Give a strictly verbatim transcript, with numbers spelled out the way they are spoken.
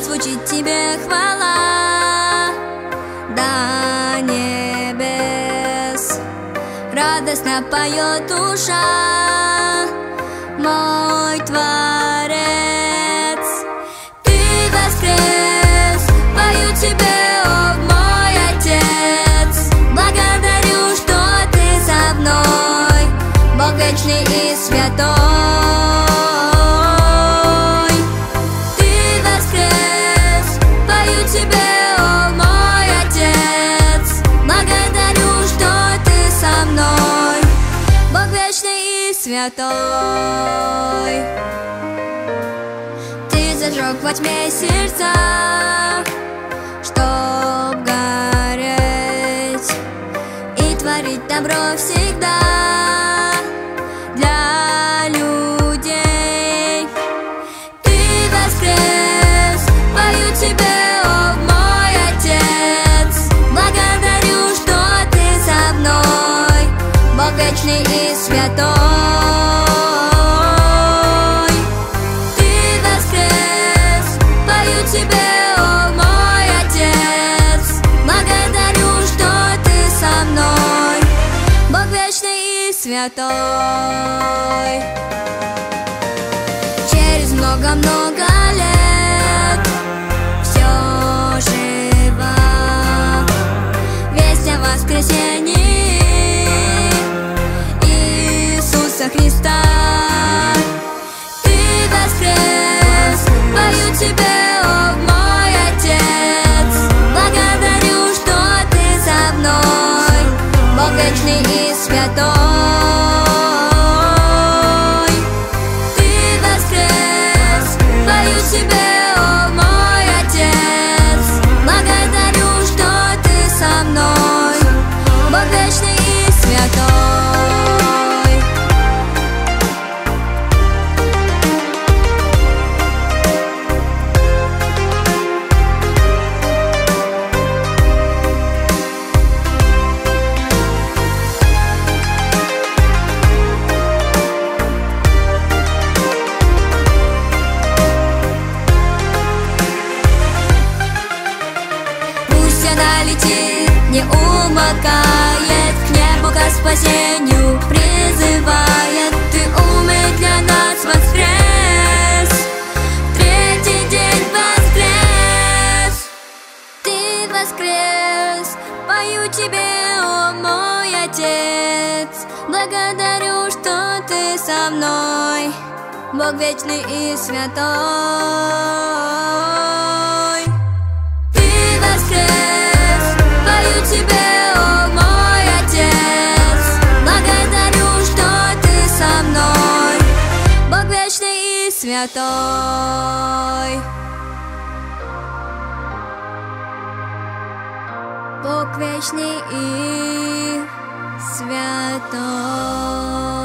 звучит тебе хвала до небес. Радостно поет душа, мой Творец. Ты воскрес, пою тебе, о мой Отец. Благодарю, что ты со мной, Бог вечный и святой. Святой, ты зажег во тьме сердца, чтоб гореть и творить добро всегда для людей. Ты воскрес, пою тебе, о мой Отец. Благодарю, что ты со мной, Бог вечный и святой. Святой. Через много-много лет все живо, весть о воскресении Иисуса Христа. Ты воскрес, пою тебе, о мой Отец. Благодарю, что ты со мной, Бог вечный и святой. Летит, не умолкает, к небу, ко спасению призывает. Ты умный для нас воскрес, третий день воскрес. Ты воскрес, пою тебе, о мой Отец. Благодарю, что ты со мной, Бог вечный и святой. Ты воскрес, пою тебе, о мой Отец. Благодарю, что ты со мной, Бог вечный и святой. Бог вечный и святой.